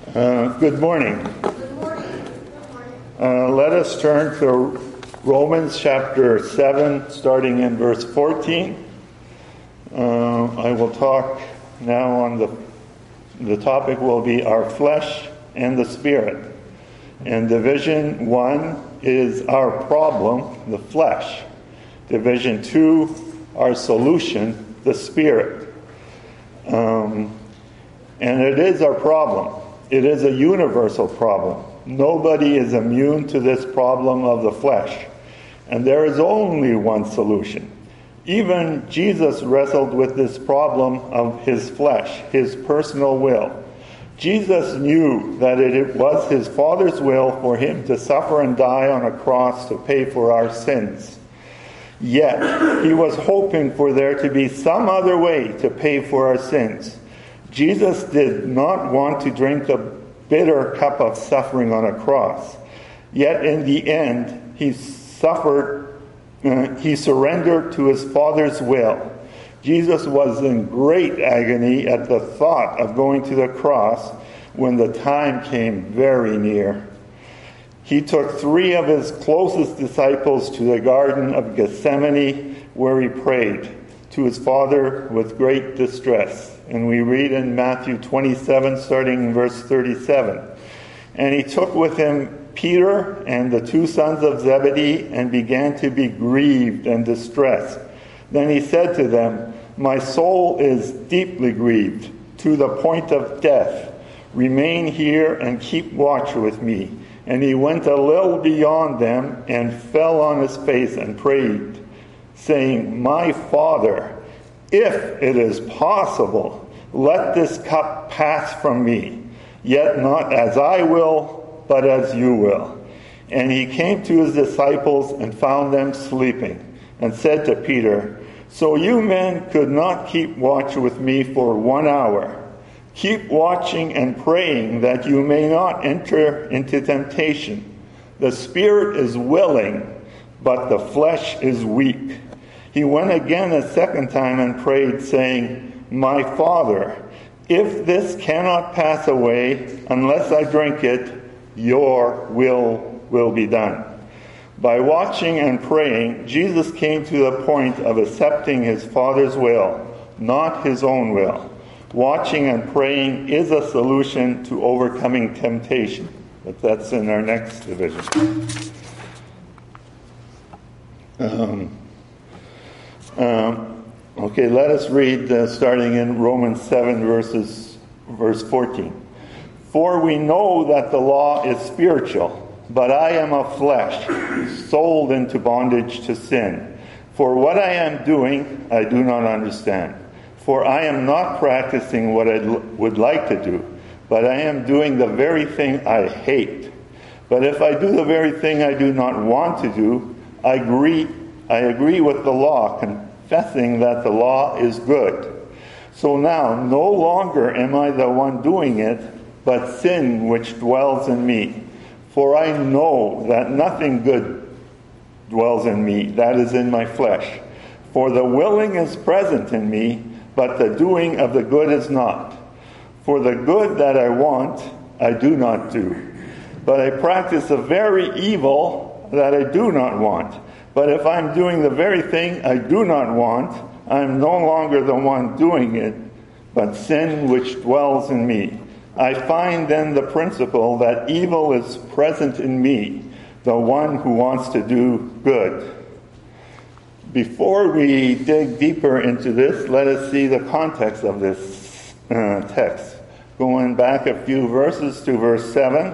Good morning. Good morning. Let us turn to Romans chapter 7, starting in verse 14. I will talk now on the topic will be our flesh and the spirit. And division 1 is our problem, the flesh. Division 2, our solution, the spirit. And it is our problem. It is a universal problem. Nobody is immune to this problem of the flesh. And there is only one solution. Even Jesus wrestled with this problem of his flesh, his personal will. Jesus knew that it was his Father's will for him to suffer and die on a cross to pay for our sins. Yet, he was hoping for there to be some other way to pay for our sins. Jesus did not want to drink the bitter cup of suffering on a cross. Yet in the end, he surrendered to his Father's will. Jesus was in great agony at the thought of going to the cross when the time came very near. He took 3 of his closest disciples to the Garden of Gethsemane, where he prayed to his Father with great distress. And we read in Matthew 27, starting in verse 37. And he took with him Peter and the 2 sons of Zebedee and began to be grieved and distressed. Then he said to them, "My soul is deeply grieved to the point of death. Remain here and keep watch with me." And he went a little beyond them and fell on his face and prayed, saying, "My Father, if it is possible, let this cup pass from me, yet not as I will, but as you will." And he came to his disciples and found them sleeping, and said to Peter, "So you men could not keep watch with me for 1 hour. Keep watching and praying that you may not enter into temptation. The spirit is willing, but the flesh is weak." He went again a second time and prayed, saying, "My Father, if this cannot pass away unless I drink it, your will be done." By watching and praying, Jesus came to the point of accepting his Father's will, not his own will. Watching and praying is a solution to overcoming temptation. But that's in our next division. Okay, let us read starting in Romans 7, verse 14. "For we know that the law is spiritual, but I am of flesh, sold into bondage to sin. For what I am doing, I do not understand. For I am not practicing what I would like to do, but I am doing the very thing I hate. But if I do the very thing I do not want to do, I agree with the law, confessing that the law is good. So now, no longer am I the one doing it, but sin which dwells in me. For I know that nothing good dwells in me, that is in my flesh. For the willing is present in me, but the doing of the good is not. For the good that I want, I do not do. But I practice the very evil that I do not want. But if I'm doing the very thing I do not want, I am no longer the one doing it, but sin which dwells in me. I find then the principle that evil is present in me, the one who wants to do good." Before we dig deeper into this, let us see the context of this text. Going back a few verses to verse 7.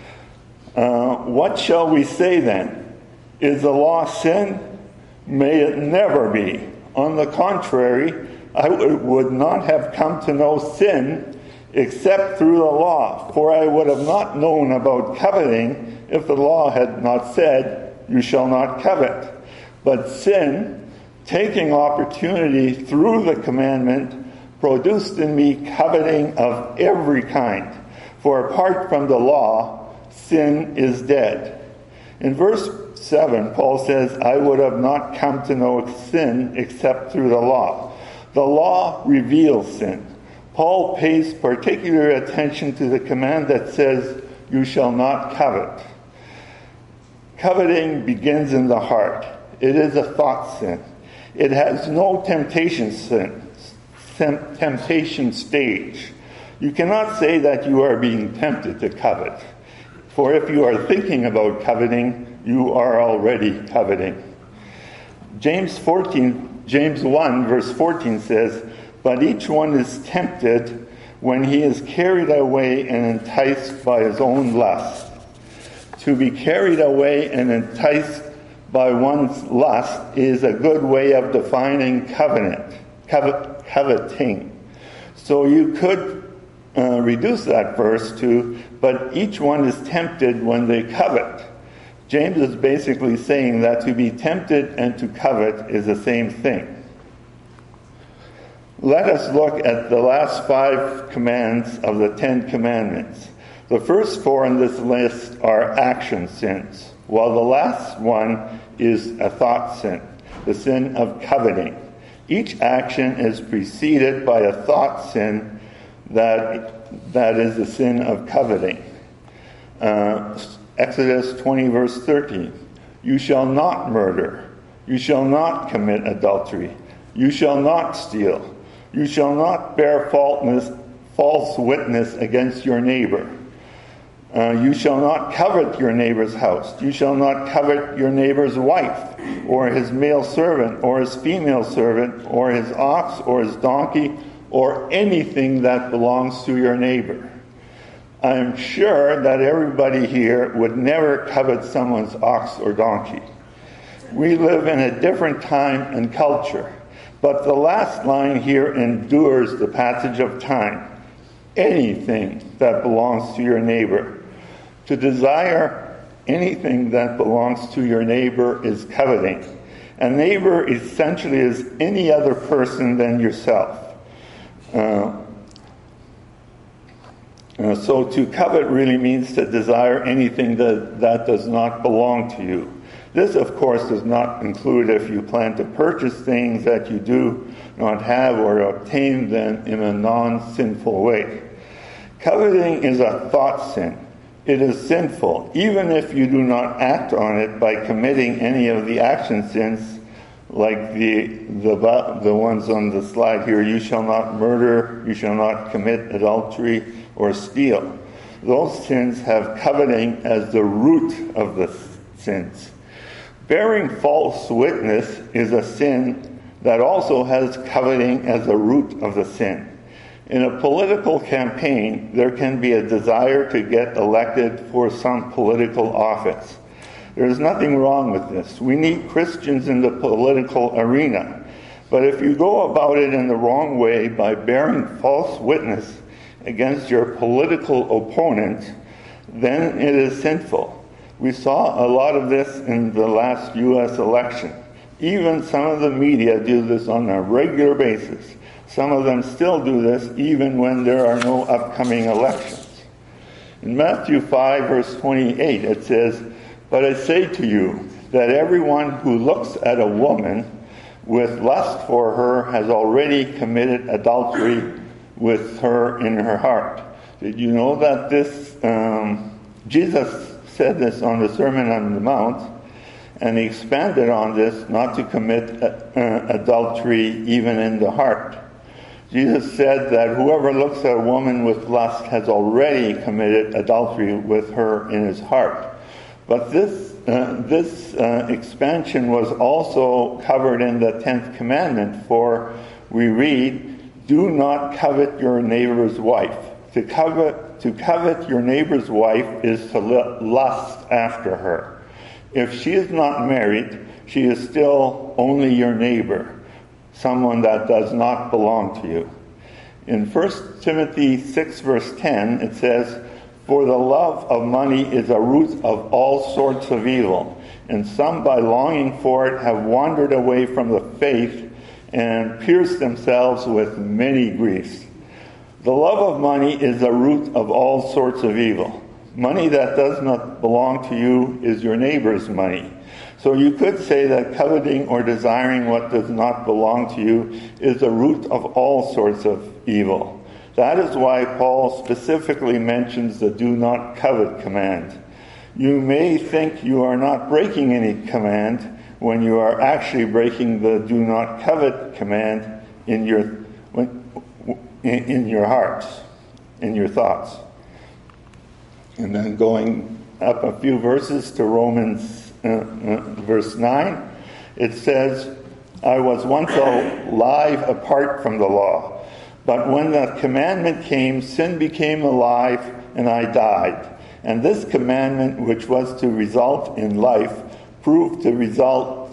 "What shall we say then? Is the law sin? May it never be. On the contrary, I would not have come to know sin except through the law. For I would have not known about coveting if the law had not said, 'You shall not covet.' But sin, taking opportunity through the commandment, produced in me coveting of every kind. For apart from the law, sin is dead." In verse 7, Paul says, "I would have not come to know sin except through the law." The law reveals sin. Paul pays particular attention to the command that says, "You shall not covet." Coveting begins in the heart. It is a thought sin. It has no temptation stage. You cannot say that you are being tempted to covet. For if you are thinking about coveting, you are already coveting. James 1 verse 14 says, "But each one is tempted when he is carried away and enticed by his own lust." To be carried away and enticed by one's lust is a good way of defining coveting. So you could reduce that verse to, "But each one is tempted when they covet." James is basically saying that to be tempted and to covet is the same thing. Let us look at the last 5 commands of the 10 commandments. The first 4 on this list are action sins, while the last one is a thought sin, the sin of coveting. Each action is preceded by a thought sin that is the sin of coveting. Exodus 20 verse 13. "You shall not murder. You shall not commit adultery. You shall not steal. You shall not bear false witness against your neighbor. You shall not covet your neighbor's house. You shall not covet your neighbor's wife, or his male servant, or his female servant, or his ox, or his donkey, or anything that belongs to your neighbor." I am sure that everybody here would never covet someone's ox or donkey. We live in a different time and culture. But the last line here endures the passage of time. Anything that belongs to your neighbor. To desire anything that belongs to your neighbor is coveting. A neighbor essentially is any other person than yourself. So to covet really means to desire anything that does not belong to you. This, of course, does not include if you plan to purchase things that you do not have or obtain them in a non-sinful way. Coveting is a thought sin. It is sinful, even if you do not act on it by committing any of the action sins, like the ones on the slide here. You shall not murder, you shall not commit adultery or steal. Those sins have coveting as the root of the sins. Bearing false witness is a sin that also has coveting as the root of the sin. In a political campaign, there can be a desire to get elected for some political office. There is nothing wrong with this. We need Christians in the political arena. But if you go about it in the wrong way by bearing false witness against your political opponent, then it is sinful. We saw a lot of this in the last U.S. election. Even some of the media do this on a regular basis. Some of them still do this even when there are no upcoming elections. In Matthew 5, verse 28, it says, "But I say to you that everyone who looks at a woman with lust for her has already committed adultery with her in her heart." Did you know that this, Jesus said this on the Sermon on the Mount, and he expanded on this, not to commit adultery even in the heart. Jesus said that whoever looks at a woman with lust has already committed adultery with her in his heart. But this expansion was also covered in the 10th commandment, for we read, "Do not covet your neighbor's wife." To covet your neighbor's wife is to lust after her. If she is not married, she is still only your neighbor, someone that does not belong to you. In 1 Timothy 6 verse 10, it says, "For the love of money is a root of all sorts of evil, and some by longing for it have wandered away from the faith and pierced themselves with many griefs." The love of money is the root of all sorts of evil. Money that does not belong to you is your neighbor's money. So you could say that coveting or desiring what does not belong to you is the root of all sorts of evil. That is why Paul specifically mentions the do not covet command. You may think you are not breaking any command when you are actually breaking the do not covet command in your hearts, in your thoughts. And then going up a few verses to Romans verse 9, it says, I was once alive apart from the law, but when the commandment came, sin became alive and I died. And this commandment, which was to result in life, proved to result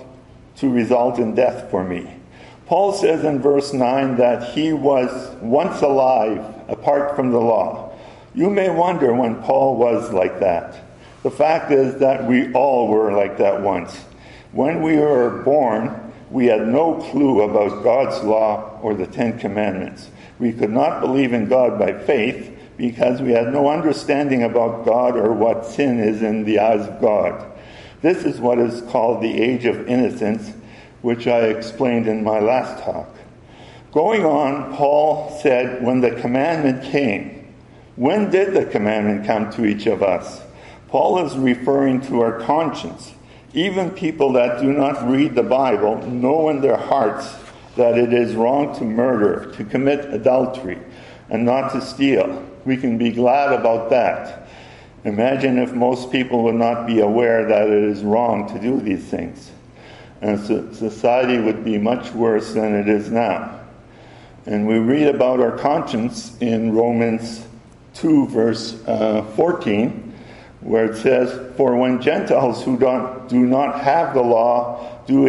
in death for me. Paul says in verse 9 that he was once alive apart from the law. You may wonder when Paul was like that. The fact is that we all were like that once. When we were born, we had no clue about God's law or the Ten Commandments. We could not believe in God by faith because we had no understanding about God or what sin is in the eyes of God. This is what is called the age of innocence, which I explained in my last talk. Going on, Paul said, when the commandment came. When did the commandment come to each of us? Paul is referring to our conscience. Even people that do not read the Bible know in their hearts that it is wrong to murder, to commit adultery, and not to steal. We can be glad about that. Imagine if most people would not be aware that it is wrong to do these things. And society would be much worse than it is now. And we read about our conscience in Romans 2, verse 14, where it says, for when Gentiles who do not have the law do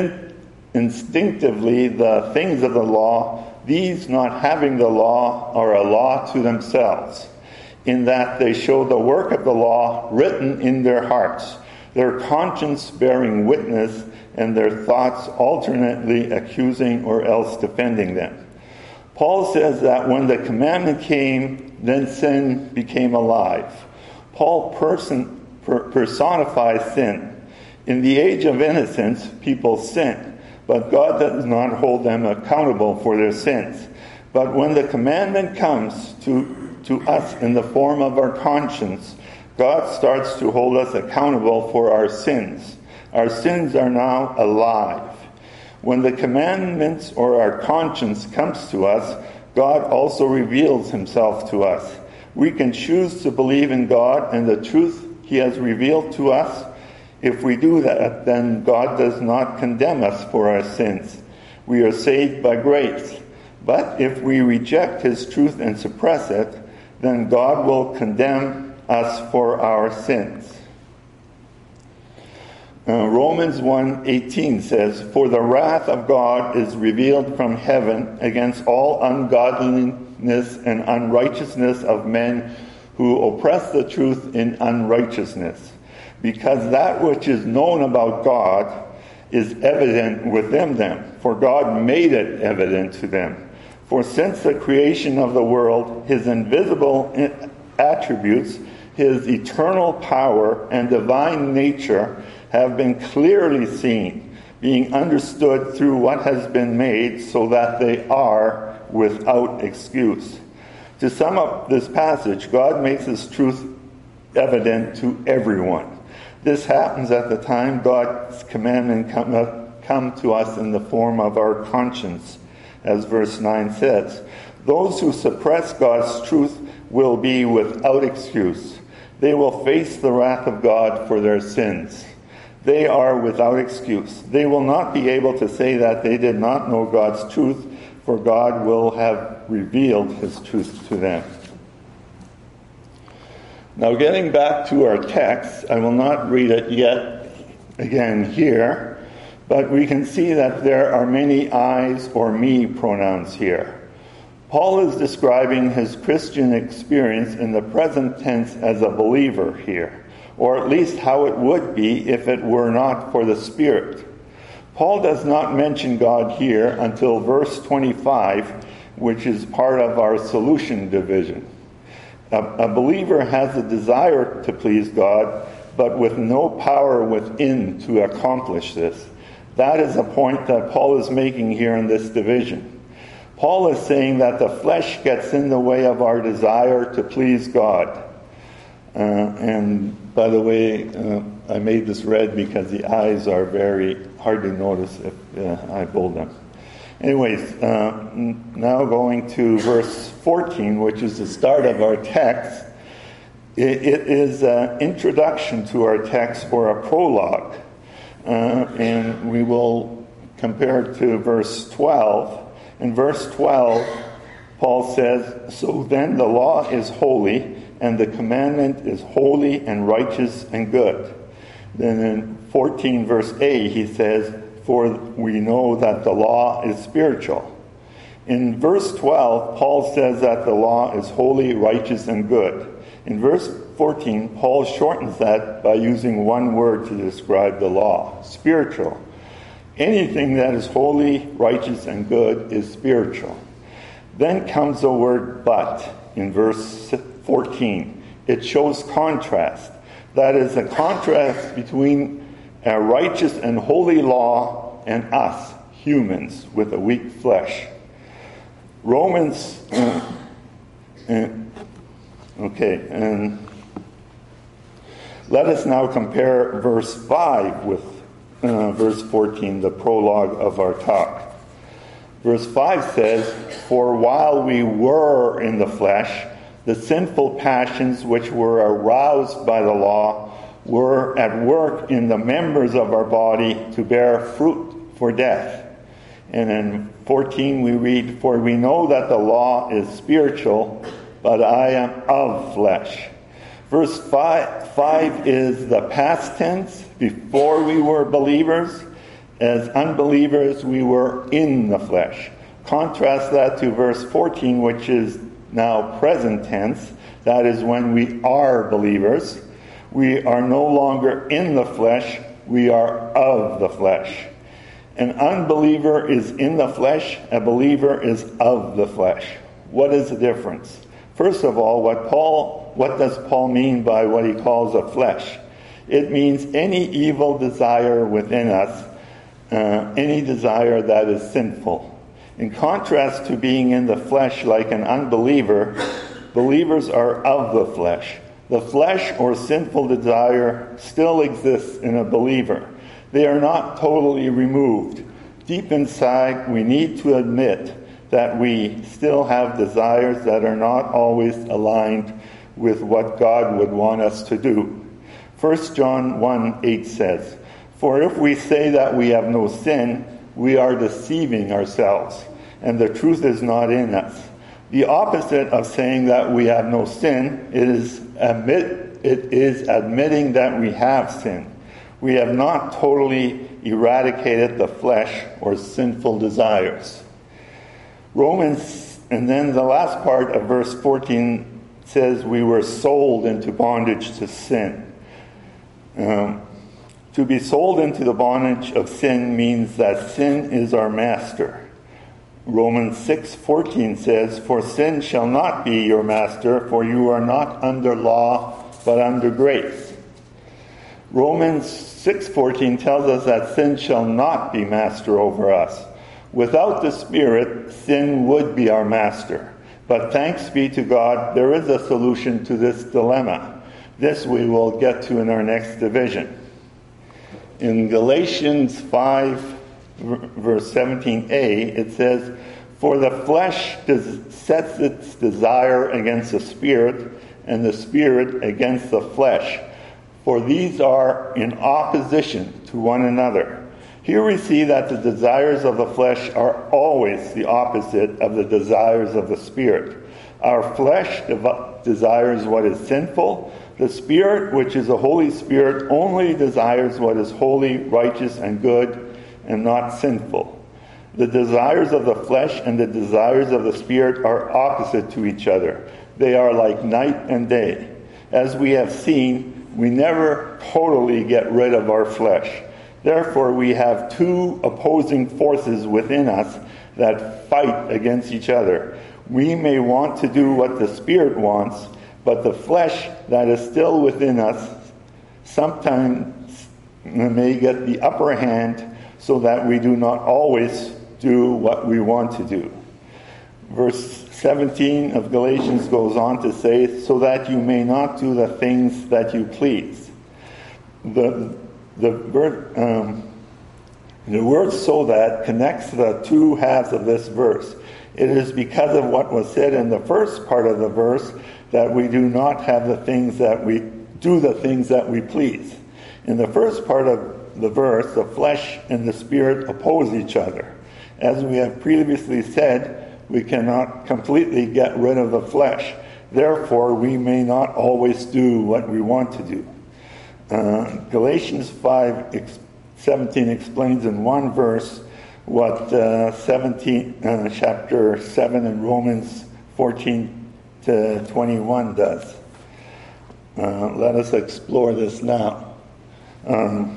instinctively the things of the law, these not having the law are a law to themselves, in that they show the work of the law written in their hearts, their conscience bearing witness, and their thoughts alternately accusing or else defending them. Paul says that when the commandment came, then sin became alive. Paul personifies sin. In the age of innocence, people sin, but God does not hold them accountable for their sins. But when the commandment comes to us in the form of our conscience, God starts to hold us accountable for our sins. Our sins are now alive. When the commandments or our conscience comes to us, God also reveals himself to us. We can choose to believe in God and the truth he has revealed to us. If we do that, then God does not condemn us for our sins. We are saved by grace. But if we reject his truth and suppress it, then God will condemn us for our sins. Romans 1:18 says, for the wrath of God is revealed from heaven against all ungodliness and unrighteousness of men who oppress the truth in unrighteousness. Because that which is known about God is evident within them, for God made it evident to them. For since the creation of the world, his invisible attributes, his eternal power and divine nature have been clearly seen, being understood through what has been made, so that they are without excuse. To sum up this passage, God makes his truth evident to everyone. This happens at the time God's commandment come to us in the form of our conscience, as verse 9 says. Those who suppress God's truth will be without excuse. They will face the wrath of God for their sins. They are without excuse. They will not be able to say that they did not know God's truth, for God will have revealed his truth to them. Now, getting back to our text, I will not read it yet again here, but we can see that there are many I's or me pronouns here. Paul is describing his Christian experience in the present tense as a believer here, or at least how it would be if it were not for the Spirit. Paul does not mention God here until verse 25, which is part of our solution division. A believer has a desire to please God, but with no power within to accomplish this. That is a point that Paul is making here in this division. Paul is saying that the flesh gets in the way of our desire to please God. And by the way, I made this red because the eyes are very hard to notice if I bold them. Anyways, now going to verse 14, which is the start of our text. It is an introduction to our text, or a prologue. And we will compare it to verse 12. In verse 12, Paul says, "So then the law is holy, and the commandment is holy and righteous and good." Then in 14 verse A, he says, "For we know that the law is spiritual." In verse 12, Paul says that the law is holy, righteous, and good. In verse 14, Paul shortens that by using one word to describe the law: spiritual. Anything that is holy, righteous, and good is spiritual. Then comes the word "but" in verse 14. It shows contrast. That is a contrast between a righteous and holy law and us, humans, with a weak flesh. Romans, and let us now compare verse 5 with verse 14, the prologue of our talk. Verse 5 says, "For while we were in the flesh, the sinful passions which were aroused by the law were at work in the members of our body to bear fruit for death." And in 14 we read, "For we know that the law is spiritual, but I am of flesh." Verse 5 is the past tense. Before we were believers, as unbelievers, we were in the flesh. Contrast that to verse 14, which is now present tense. That is when we are believers. We are no longer in the flesh, we are of the flesh. An unbeliever is in the flesh, a believer is of the flesh. What is the difference? First of all, what does Paul mean by what he calls a flesh? It means any evil desire within us, any desire that is sinful. In contrast to being in the flesh like an unbeliever, believers are of the flesh. The flesh or sinful desire still exists in a believer. They are not totally removed. Deep inside, we need to admit that we still have desires that are not always aligned with what God would want us to do. 1 John 1:8 says, "For if we say that we have no sin, we are deceiving ourselves, and the truth is not in us." The opposite of saying that we have no sin is admitting that we have sinned. We have not totally eradicated the flesh or sinful desires. Romans, and then the last part of verse 14 says we were sold into bondage to sin. To be sold into the bondage of sin means that sin is our master. Romans 6:14 says, "For sin shall not be your master, for you are not under law, but under grace." Romans 6:14 tells us that sin shall not be master over us. Without the Spirit, sin would be our master. But thanks be to God, there is a solution to this dilemma. This we will get to in our next division. In Galatians 5, verse 17a, it says, "For the flesh sets its desire against the Spirit, and the Spirit against the flesh. For these are in opposition to one another." Here we see that the desires of the flesh are always the opposite of the desires of the Spirit. Our flesh desires what is sinful. The Spirit, which is the Holy Spirit, only desires what is holy, righteous, and good, and not sinful. The desires of the flesh and the desires of the Spirit are opposite to each other. They are like night and day. As we have seen, we never totally get rid of our flesh. Therefore, we have two opposing forces within us that fight against each other. We may want to do what the Spirit wants, but the flesh that is still within us sometimes may get the upper hand so that we do not always do what we want to do. verse 17 of Galatians goes on to say, so that you may not do the things that you please. The word "so that" connects the two halves of this verse. It is because of what was said in the first part of the verse that we do not have the things that we do the things that we please. In the first part of the verse, the flesh and the spirit oppose each other. As we have previously said, we cannot completely get rid of the flesh. Therefore, we may not always do what we want to do. Galatians 5:17 explains in one verse what chapter 7 in Romans 14-21 does. Let us explore this now. I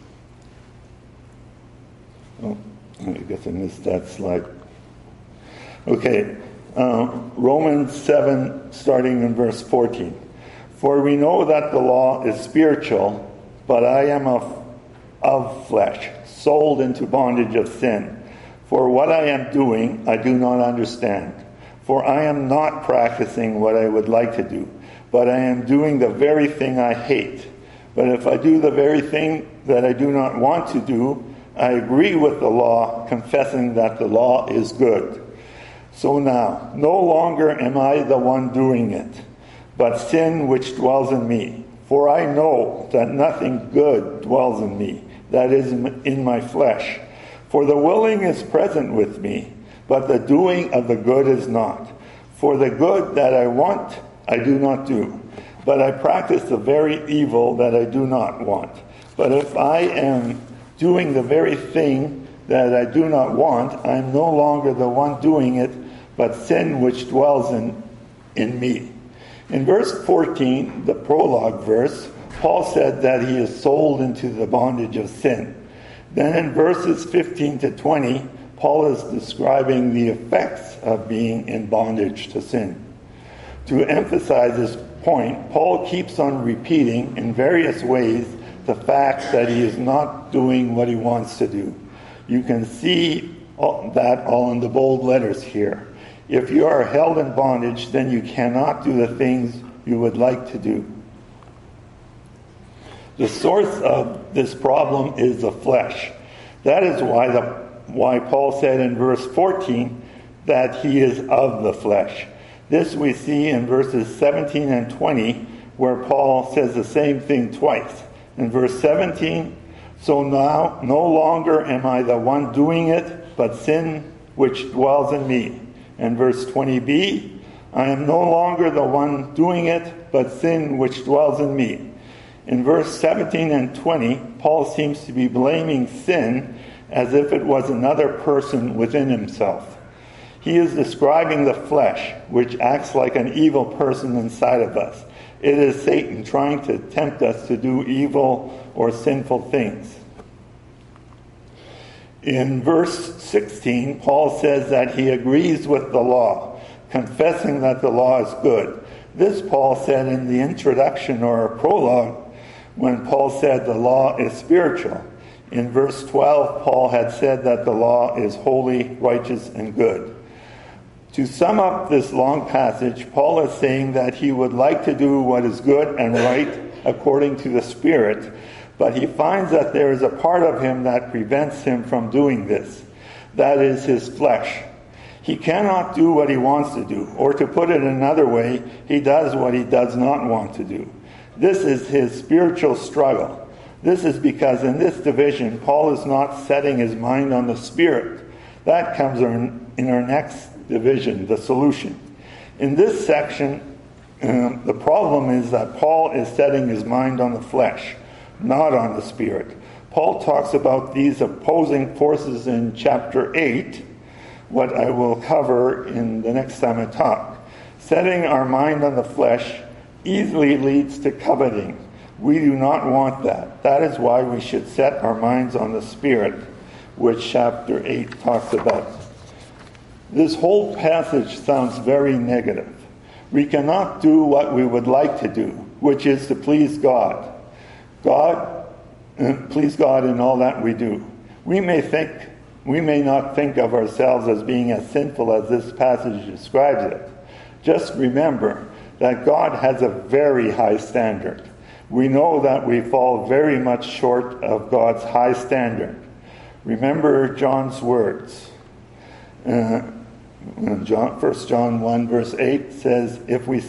guess I missed that slide. Okay, Romans 7, starting in verse 14. For we know that the law is spiritual, but I am of flesh, sold into bondage of sin. For what I am doing, I do not understand. For I am not practicing what I would like to do, but I am doing the very thing I hate. But if I do the very thing that I do not want to do, I agree with the law, confessing that the law is good. So now, no longer am I the one doing it, but sin which dwells in me. For I know that nothing good dwells in me, that is in my flesh. For the willing is present with me, but the doing of the good is not. For the good that I want, I do not do, but I practice the very evil that I do not want. But if I am doing the very thing that I do not want, I am no longer the one doing it, but sin which dwells in me. In verse 14, the prologue verse, Paul said that he is sold into the bondage of sin. Then in verses 15 to 20, Paul is describing the effects of being in bondage to sin. To emphasize this point, Paul keeps on repeating in various ways the fact that he is not doing what he wants to do. You can see that all in the bold letters here. If you are held in bondage, then you cannot do the things you would like to do. The source of this problem is the flesh. That is why Paul said in verse 14 that he is of the flesh. This we see in verses 17 and 20, where Paul says the same thing twice. In verse 17, so now no longer am I the one doing it, but sin which dwells in me. And verse 20b, I am no longer the one doing it, but sin which dwells in me. In verse 17 and 20, Paul seems to be blaming sin as if it was another person within himself. He is describing the flesh, which acts like an evil person inside of us. It is Satan trying to tempt us to do evil or sinful things. In verse 16, Paul says that he agrees with the law, confessing that the law is good. This Paul said in the introduction or prologue when Paul said the law is spiritual. In verse 12, Paul had said that the law is holy, righteous, and good. To sum up this long passage, Paul is saying that he would like to do what is good and right according to the Spirit, but he finds that there is a part of him that prevents him from doing this. That is his flesh. He cannot do what he wants to do, or to put it another way, he does what he does not want to do. This is his spiritual struggle. This is because in this division, Paul is not setting his mind on the Spirit. That comes in our next division, the solution. In this section, the problem is that Paul is setting his mind on the flesh, not on the Spirit. Paul talks about these opposing forces in chapter 8, what I will cover in the next time I talk. Setting our mind on the flesh easily leads to coveting. We do not want that. That is why we should set our minds on the Spirit, which chapter 8 talks about. This whole passage sounds very negative. We cannot do what we would like to do, which is to please God. Please God in all that we do. We may think We may not think of ourselves as being as sinful as this passage describes it. Just remember that God has a very high standard. We know that we fall very much short of God's high standard. Remember John's words. 1 John 1 verse 8 says, if we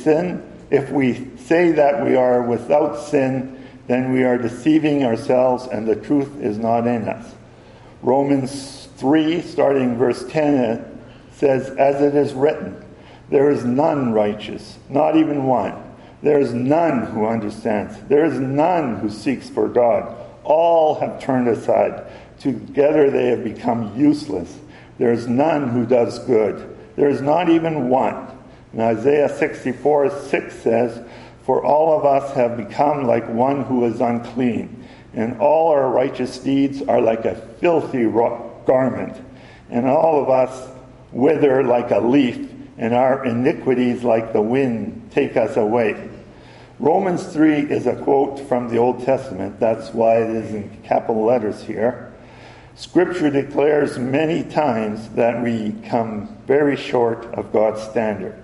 say that we are without sin, then we are deceiving ourselves and the truth is not in us. Romans 3, starting verse 10, says, as it is written, there is none righteous, not even one. There is none who understands. There is none who seeks for God. All have turned aside. Together they have become useless. There is none who does good. There is not even one. And Isaiah 64:6 says, for all of us have become like one who is unclean, and all our righteous deeds are like a filthy garment, and all of us wither like a leaf, and our iniquities like the wind take us away. Romans 3 is a quote from the Old Testament. That's why it is in capital letters here. Scripture declares many times that we come very short of God's standard.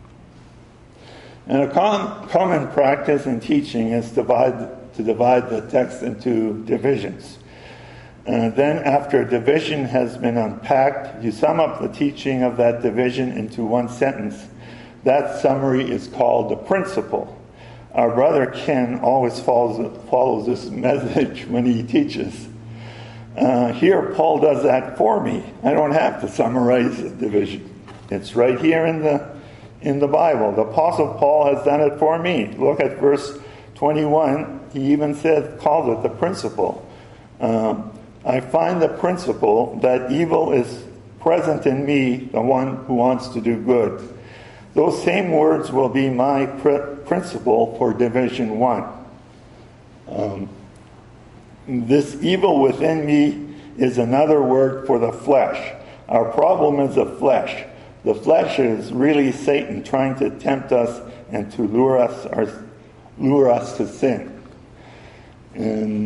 And a common practice in teaching is to divide the text into divisions. Then after a division has been unpacked, you sum up the teaching of that division into one sentence. That summary is called the principle. Our brother Ken always follows this message when he teaches. Here, Paul does that for me. I don't have to summarize the division. It's right here in the Bible. The Apostle Paul has done it for me. Look at verse 21. He even calls it the principle. I find the principle that evil is present in me, the one who wants to do good. Those same words will be my principle for Division 1. This evil within me is another word for the flesh. Our problem is the flesh. The flesh is really Satan trying to tempt us and to lure us to sin. And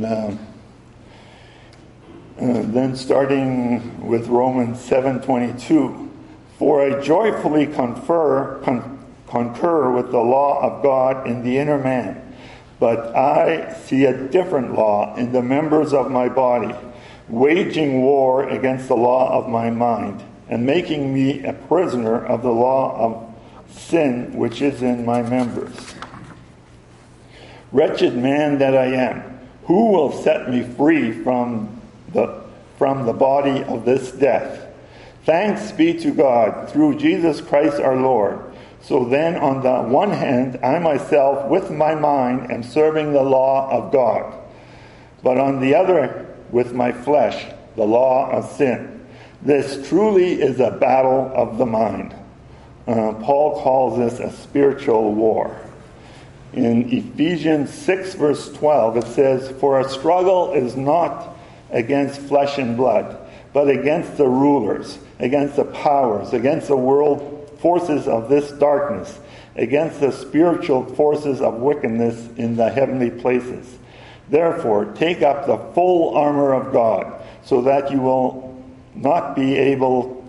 then starting with Romans 7:22, for I joyfully concur with the law of God in the inner man, but I see a different law in the members of my body, waging war against the law of my mind, and making me a prisoner of the law of sin which is in my members. Wretched man that I am, who will set me free from the body of this death? Thanks be to God through Jesus Christ our Lord. So then, on the one hand, I myself with my mind am serving the law of God, but on the other, with my flesh, the law of sin. This truly is a battle of the mind. Paul calls this a spiritual war. In Ephesians 6 verse 12 it says, for our struggle is not against flesh and blood, but against the rulers, against the powers, against the world forces of this darkness, against the spiritual forces of wickedness in the heavenly places. Therefore, take up the full armor of God, so that you will be able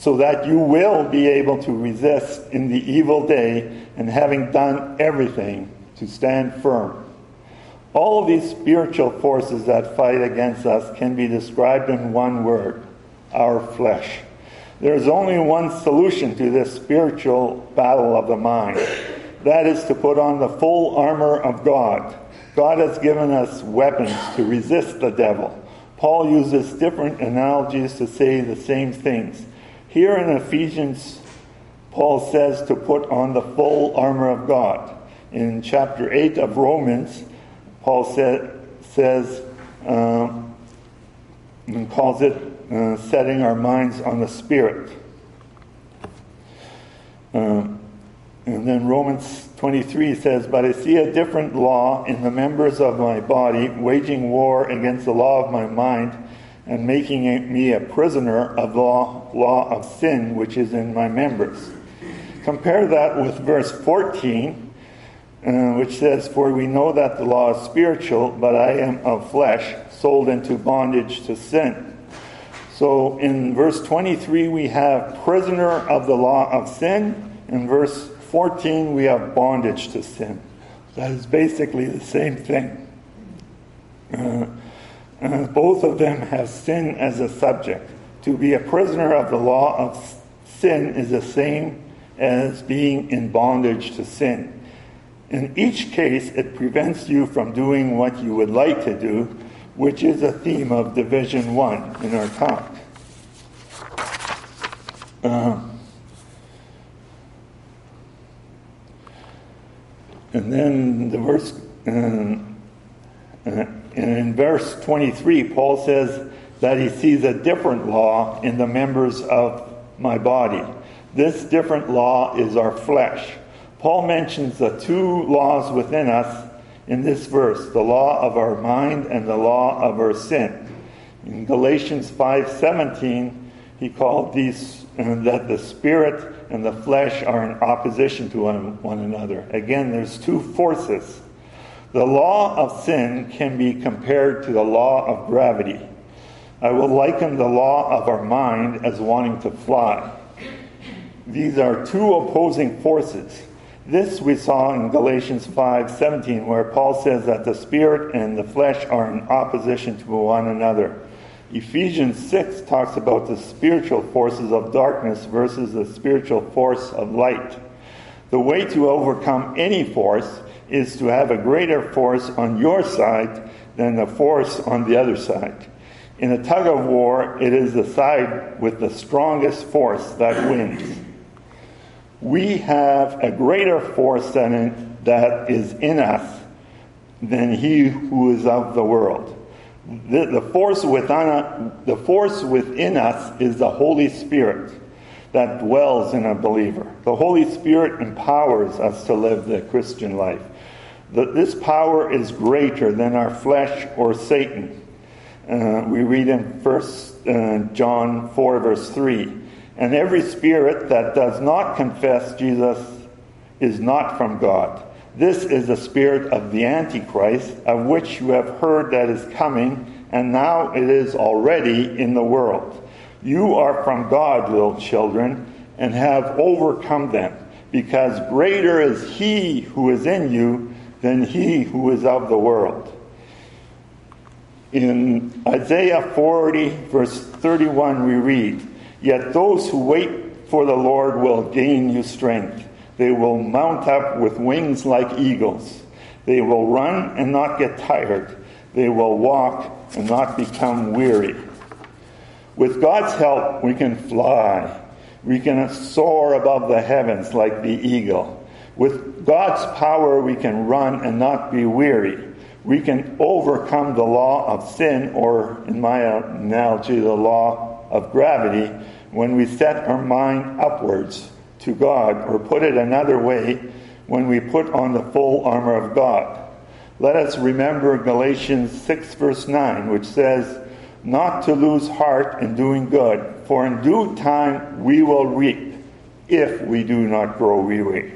to resist in the evil day, and having done everything, to stand firm. All of these spiritual forces that fight against us can be described in one word: our flesh. There is only one solution to this spiritual battle of the mind. That is to put on the full armor of God. God has given us weapons to resist the devil. Paul uses different analogies to say the same things. Here in Ephesians, Paul says to put on the full armor of God. In chapter 8 of Romans, Paul says and calls it setting our minds on the Spirit. And then Romans 23 says, but I see a different law in the members of my body, waging war against the law of my mind, and making me a prisoner of the law of sin which is in my members. Compare that with verse 14, which says, for we know that the law is spiritual, but I am of flesh, sold into bondage to sin. So in verse 23 we have prisoner of the law of sin. In verse 14 we have bondage to sin. That is basically the same thing. Both of them have sin as a subject. To be a prisoner of the law of sin is the same as being in bondage to sin. In each case, it prevents you from doing what you would like to do, which is a theme of Division 1 in our talk. And then the verse, in verse 23, Paul says that he sees a different law in the members of my body. This different law is our flesh. Paul mentions the two laws within us in this verse, the law of our mind and the law of our sin. In Galatians 5:17, he called these that the spirit and the flesh are in opposition to one another. Again, there's two forces. The law of sin can be compared to the law of gravity. I will liken the law of our mind as wanting to fly. These are two opposing forces. This we saw in Galatians 5:17, where Paul says that the spirit and the flesh are in opposition to one another. Ephesians 6 talks about the spiritual forces of darkness versus the spiritual force of light. The way to overcome any force is to have a greater force on your side than the force on the other side. In a tug of war, it is the side with the strongest force that wins. We have a greater force that is in us than he who is of the world. The force within us is the Holy Spirit that dwells in a believer. The Holy Spirit empowers us to live the Christian life. This power is greater than our flesh or Satan. We read in 1 John 4, verse 3, and every spirit that does not confess Jesus is not from God. This is the spirit of the Antichrist, of which you have heard that is coming, and now it is already in the world. You are from God, little children, and have overcome them, because greater is he who is in you than he who is of the world. In Isaiah 40, verse 31, we read, yet those who wait for the Lord will gain new strength. They will mount up with wings like eagles. They will run and not get tired. They will walk and not become weary. With God's help, we can fly. We can soar above the heavens like the eagle. With God's power, we can run and not be weary. We can overcome the law of sin, or in my analogy, the law of gravity, when we set our mind upwards to God, or put it another way, when we put on the full armor of God. Let us remember Galatians 6 verse 9, which says, not to lose heart in doing good, for in due time we will reap, if we do not grow weary.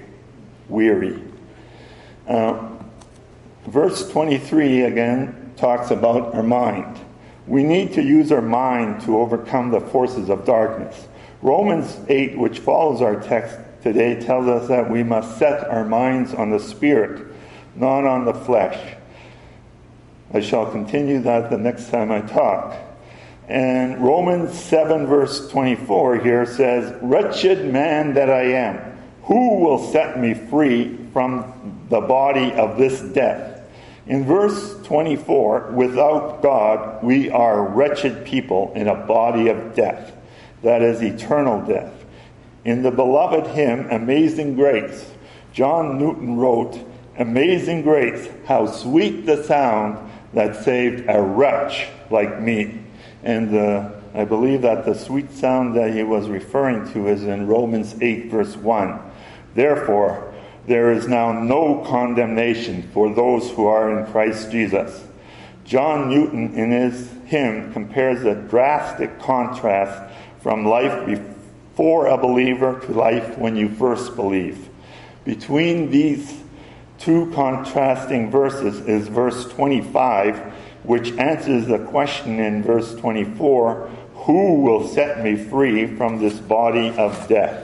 Verse 23 again talks about our mind. We need to use our mind to overcome the forces of darkness. Romans 8, which follows our text today, tells us that we must set our minds on the Spirit, not on the flesh. I shall continue that the next time I talk. And Romans 7, verse 24 here says, wretched man that I am, who will set me free from the body of this death? In verse 24, without God, we are wretched people in a body of death. That is eternal death. In the beloved hymn, Amazing Grace, John Newton wrote, amazing grace, how sweet the sound that saved a wretch like me. And I believe that the sweet sound that he was referring to is in Romans 8, verse 1. Therefore, there is now no condemnation for those who are in Christ Jesus. John Newton, in his hymn, compares a drastic contrast from life before a believer to life when you first believe. Between these two contrasting verses is verse 25, which answers the question in verse 24, who will set me free from this body of death?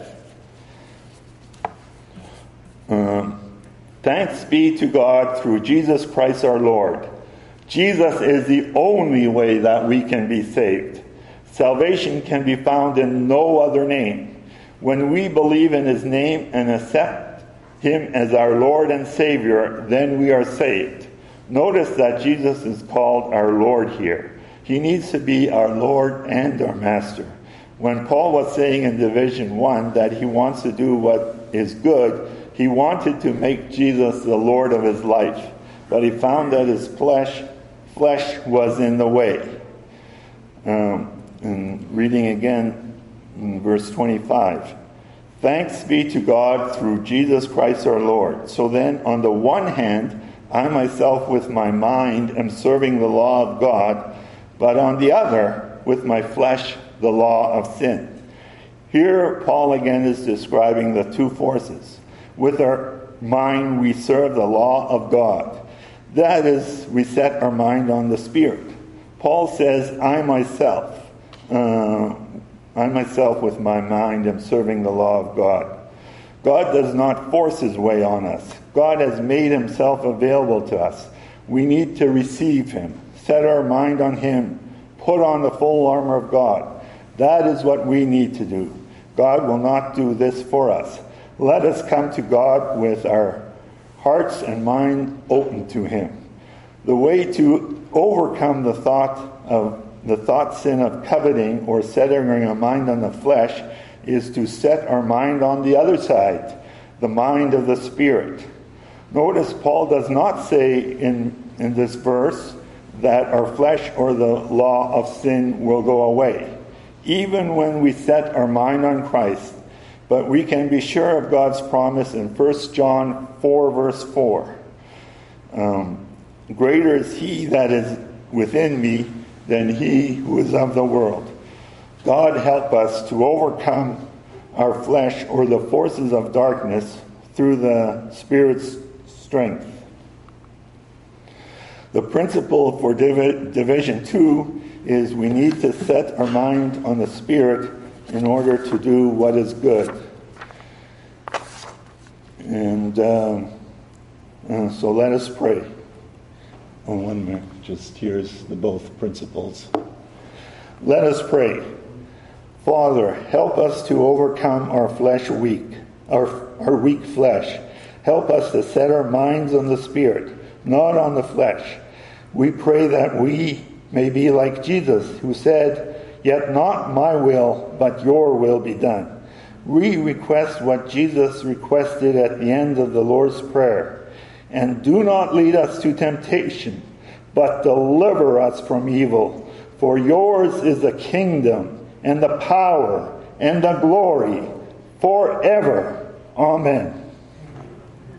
Thanks be to God through Jesus Christ our Lord. Jesus is the only way that we can be saved. Salvation can be found in no other name. When we believe in his name and accept him as our Lord and Savior, then we are saved. Notice that Jesus is called our Lord here. He needs to be our Lord and our Master. When Paul was saying in Division 1 that he wants to do what is good, he wanted to make Jesus the Lord of his life, but he found that his flesh was in the way. And reading again in verse 25. Thanks be to God through Jesus Christ our Lord. So then, on the one hand, I myself with my mind am serving the law of God, but on the other, with my flesh, the law of sin. Here, Paul again is describing the two forces. With our mind, we serve the law of God. That is, we set our mind on the Spirit. Paul says, I myself with my mind am serving the law of God. God does not force his way on us. God has made himself available to us. We need to receive him, set our mind on him, put on the full armor of God. That is what we need to do. God will not do this for us. Let us come to God with our hearts and mind open to him. The way to overcome the thought sin of coveting or setting our mind on the flesh is to set our mind on the other side, the mind of the Spirit. Notice Paul does not say in this verse that our flesh or the law of sin will go away, even when we set our mind on Christ. But we can be sure of God's promise in 1 John 4, verse 4. Greater is he that is within me than he who is of the world. God help us to overcome our flesh or the forces of darkness through the Spirit's strength. The principle for Division 2 is we need to set our mind on the Spirit in order to do what is good. And so let us pray. Oh, 1 minute. Just here's the both principles. Let us pray. Father, help us to overcome our weak flesh. Help us to set our minds on the Spirit, not on the flesh. We pray that we may be like Jesus, who said, "Yet not my will, but your will be done." We request what Jesus requested at the end of the Lord's Prayer. And do not lead us to temptation, but deliver us from evil. For yours is the kingdom, and the power, and the glory, forever. Amen.